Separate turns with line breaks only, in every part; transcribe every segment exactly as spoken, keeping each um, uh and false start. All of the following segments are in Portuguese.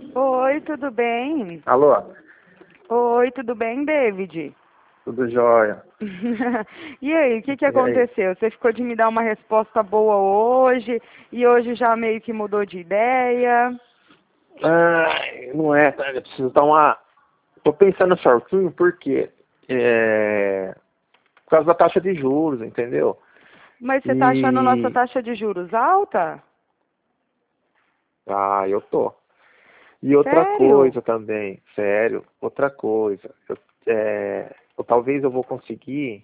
Oi, tudo bem?
Alô?
Oi, tudo bem, David?
Tudo jóia?
E aí, o que que
E aí?
aconteceu? Você ficou de me dar uma resposta boa hoje e hoje já meio que mudou de ideia?
Ai, não é, cara. Eu preciso dar uma. Tô pensando certinho porque é... por causa da taxa de juros, entendeu?
Mas você tá achando nossa
E.
taxa de juros alta?
Ah, eu tô. E outra
Sério?
coisa também, sério, outra coisa. Eu, é... eu- talvez eu vou conseguir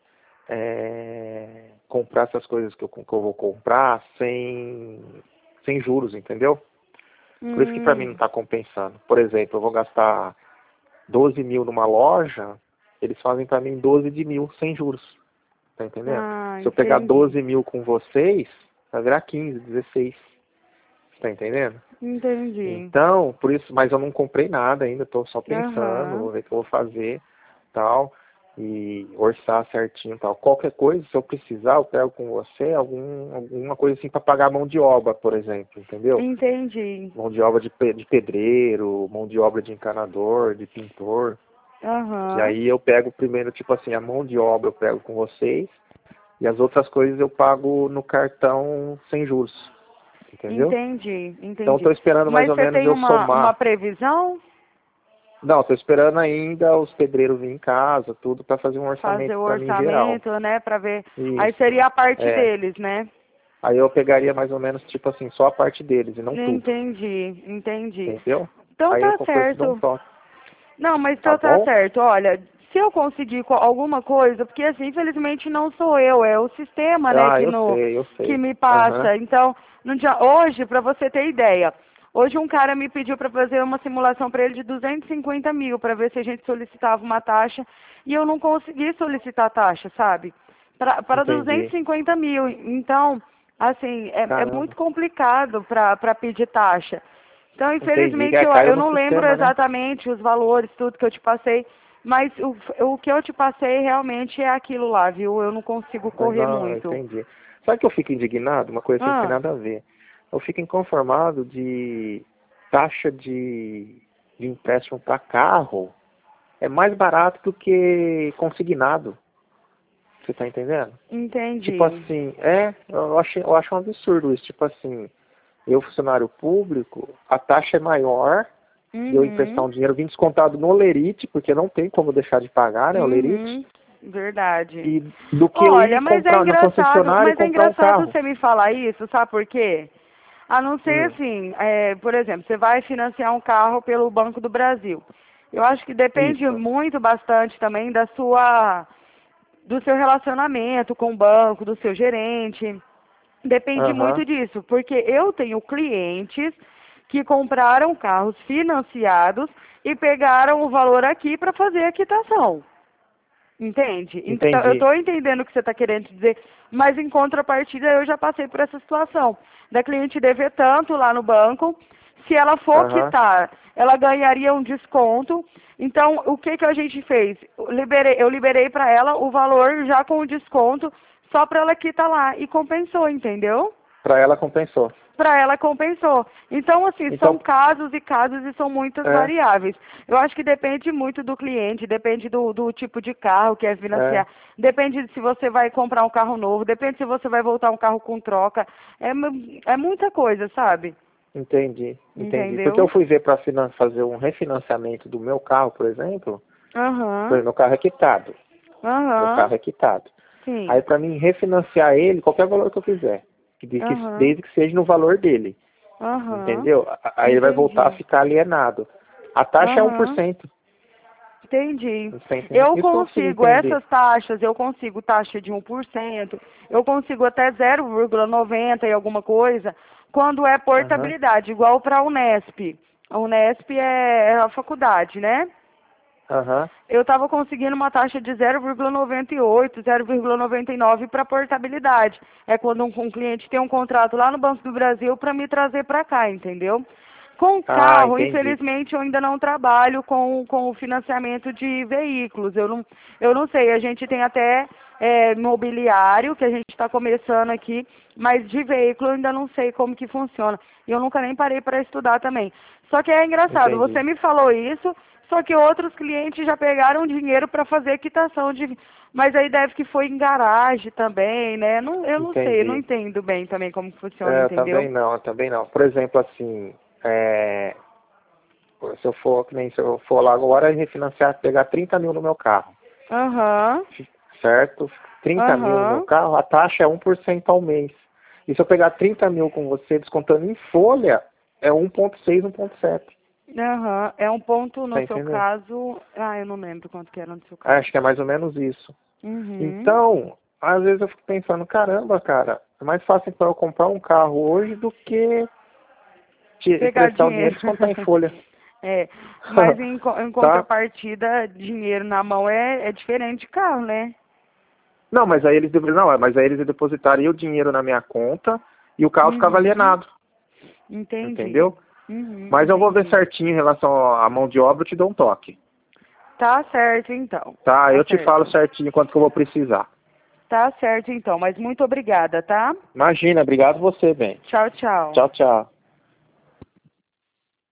é, comprar essas coisas que eu, que eu vou comprar sem, sem juros, entendeu? Por isso que pra mim não
Hum,
tá compensando. Por exemplo, eu vou gastar doze mil numa loja, eles fazem para mim doze de mil sem juros. Tá entendendo?
ah,
Se eu pegar
entendi.
doze mil com vocês, vai virar quinze, dezesseis. Tá entendendo?
Entendi.
Então, por isso, mas eu não comprei nada ainda, tô só pensando,
Aham.
vou ver o que eu vou fazer, tal, e orçar certinho, tal. Qualquer coisa, se eu precisar, eu pego com você algum, alguma coisa assim para pagar a mão de obra, por exemplo, entendeu?
Entendi.
Mão de obra de, pe- de pedreiro, mão de obra de encanador, de pintor. E
Aham.
aí eu pego primeiro, tipo assim, a mão de obra eu pego com vocês e as outras coisas eu pago no cartão sem juros, entendeu?
Entendi,
Então
entendi.
estou esperando mais
Mas
ou
você
menos
tem
eu
uma, uma
somar.
previsão?
Não, estou esperando ainda os pedreiros vir em casa, tudo para fazer um
Fazer
orçamento
o
para mim geral.
orçamento, né, para ver. Aí
Isso.
seria a parte
É.
deles, né?
Aí eu pegaria mais ou menos, tipo assim, só a parte deles e não tudo,
Entendi, entendi.
entendeu?
Então
Aí eu
tá
qualquer coisa te dou um
certo.
toque,
Não, mas
tá
então tá
bom?
certo. Olha, se eu conseguir co- alguma coisa, porque assim, infelizmente não sou eu, é o sistema, né,
Ah,
que
eu
no
sei, eu
que
sei.
me
Aham.
passa. Então, no dia hoje, para você ter ideia, hoje um cara me pediu para fazer uma simulação para ele de duzentos e cinquenta mil, para ver se a gente solicitava uma taxa, e eu não consegui solicitar taxa, sabe? Para para duzentos
Entendi.
e cinquenta mil. Então, assim, é, é muito
Caramba.
complicado para para pedir taxa. Então,
Entendi.
infelizmente,
É,
eu,
caiu
eu
no
não lembro
sistema, né?
exatamente os valores, tudo que eu te passei, mas o, o que eu te passei realmente é aquilo lá, viu? Eu não consigo
Mas
correr
não,
muito.
entendi. Sabe que eu fico indignado? Uma coisa assim que tem
Ah,
nada a ver. Eu fico inconformado de taxa de, de empréstimo para carro. É mais barato do que consignado. Você tá entendendo? Tipo
entendi.
assim, é, eu acho, eu acho um absurdo isso. Tipo assim, eu, funcionário público, a taxa é maior de eu emprestar
Uhum,
um dinheiro, vim descontado no Lerite, porque não tem como deixar de pagar, né, o Lerite,
uhum, verdade.
e do que eu ir
Olha, mas é
comprar na
engraçado,
concessionária e
mas é
comprar um
engraçado
carro.
você me falar isso, sabe por quê? A não ser
Hum,
assim, é, por exemplo, você vai financiar um carro pelo Banco do Brasil. Eu acho que depende
isso.
muito bastante também da sua do seu relacionamento com o banco, do seu gerente. Depende
Aham,
muito disso, porque eu tenho clientes que compraram carros financiados e pegaram o valor aqui para fazer a quitação. Entende? Então, eu
entendi.
estou entendendo o que você está querendo dizer, mas em contrapartida eu já passei por essa situação. Da cliente dever tanto lá no banco, se ela for
Aham,
quitar, ela ganharia um desconto. Então, o que, que a gente fez? Eu liberei, eu liberei para ela o valor já com o desconto, só para ela quitar lá. E compensou, entendeu?
para ela compensou.
Para ela compensou. Então, assim, são
Então,
casos e casos e são muitas
é,
variáveis. Eu acho que depende muito do cliente, depende do, do tipo de carro que é
é,
financiar, depende de se você vai comprar um carro novo, depende se você vai voltar um carro com troca. É, mu- é muita coisa, sabe?
entendi, entendi. Porque eu
Entendeu?
fui ver para fazer um refinanciamento do meu carro, por exemplo, por
Aham,
exemplo, meu carro é quitado. Meu
aham,
carro é quitado. Aí
sim,
para mim refinanciar ele, qualquer valor que eu quiser, que- que-
aham,
desde que seja no valor dele,
aham,
entendeu? A- Aí ele vai voltar a
entendi,
ficar alienado. A taxa é um por
aham.
cento,
Entendi.
você tá entendendo?
Eu
Isso que eu não consigo
consigo
entender.
essas taxas, eu consigo taxa de um por cento, eu consigo até zero vírgula noventa e alguma coisa, quando é
Aham,
portabilidade, igual para a Unesp. A Unesp é é a faculdade, né?
aham,
Eu estava conseguindo uma taxa de zero vírgula noventa e oito, zero vírgula noventa e nove para portabilidade. É quando um, um cliente tem um contrato lá no Banco do Brasil para me trazer para cá, entendeu? Com
Ah,
carro,
entendi.
infelizmente, eu ainda não trabalho com, com o financiamento de veículos. Eu não, eu não sei, a gente tem até é, mobiliário, que a gente está começando aqui, mas de veículo eu ainda não sei como que funciona. E eu nunca nem parei para estudar também. Só que é engraçado,
Entendi.
você me falou isso, só que outros clientes já pegaram dinheiro para fazer quitação de... Mas aí deve que foi em garagem também, né? Não, eu não sei, eu não
Entendi.
entendo bem também como funciona,
É, eu também
entendeu?
não, eu também não. Por exemplo, assim, é, se eu for, que nem se eu for lá agora e refinanciar, pegar trinta mil no meu carro,
Aham,
certo? trinta mil no meu
aham.
carro, a taxa é um por cento ao mês. E se eu pegar trinta mil com você, descontando em folha, é um vírgula seis, um vírgula sete.
Aham, é um ponto
Tá
no seu
entendendo?
caso. Ah, eu não lembro quanto que era no seu caso.
Acho que é mais ou menos isso.
Uhum.
Então, às vezes eu fico pensando, caramba, cara, é mais fácil para eu comprar um carro hoje do que te
Pegar
emprestar o dinheiro
dinheiro.
e descontar em folha.
É, mas em, co- em
Tá?
contrapartida, dinheiro na mão é, é diferente de carro, né?
Não, mas aí eles deveriam, não, mas aí eles depositariam o dinheiro na minha conta e o carro ficava
Uhum.
alienado,
Entendi.
entendeu?
Uhum,
Mas eu vou ver
entendi.
certinho em relação à mão de obra, eu te dou um toque,
Tá certo, então.
tá?
Tá
Eu te falo
certo.
certinho quanto que eu vou precisar.
Tá certo, então. Mas muito obrigada, tá?
Imagina, obrigado você, bem.
Tchau, tchau.
Tchau, tchau.